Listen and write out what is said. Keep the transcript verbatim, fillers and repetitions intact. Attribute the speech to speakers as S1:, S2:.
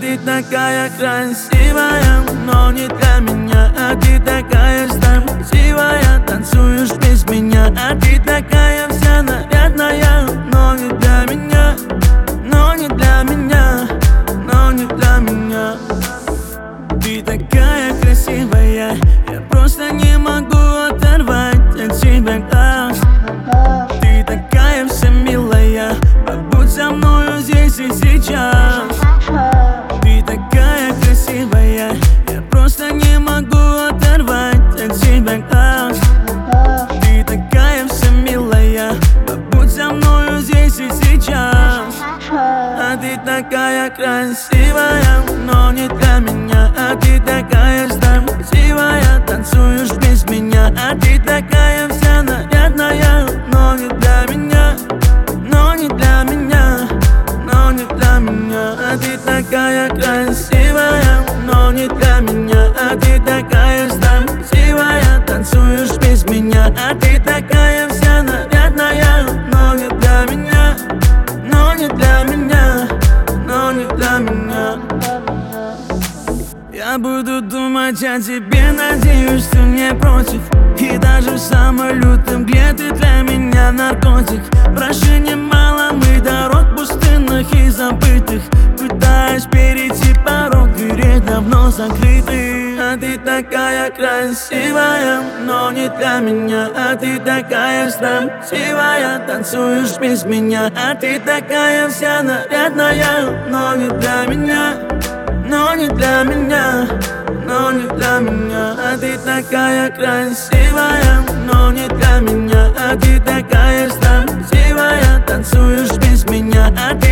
S1: ты такая красивая, но не для меня. А ты такая красивая, танцуешь без меня. А ты такая вся нарядная, но не для меня. Но не для меня, но не для меня. Ты такая красивая, я просто не могу оторвать от тебя глаз. Ты такая вся милая, побудь со мною здесь и сейчас. Ты такая красивая, я просто не могу оторвать от тебя глаз. Ты такая вся милая, побудь со мною здесь и сейчас. А ты такая красивая, но не для меня. А ты такая красивая, танцуешь без меня. А ты такая вся нарядная, но не для меня. Но не для меня, но не для меня. А ты такая красивая, но не для меня. А ты такая красивая, танцуешь без меня. А ты такая вся нарядная, но не для меня. Но не для меня, но не для меня. Я буду думать о тебе, надеюсь, ты не против. И даже в самом лютом, где ты для меня наркотик. Прошли немало мы дорог пустынных и забытых, пытаясь перейти порог, двери давно закрыты. А ты такая красивая, но не для меня. А ты такая красивая, танцуешь без меня. А ты такая вся нарядная, но не для меня. Но не для меня, но не для меня. А ты такая красивая, но не для меня. А ты такая красивая, танцуешь без меня. А ты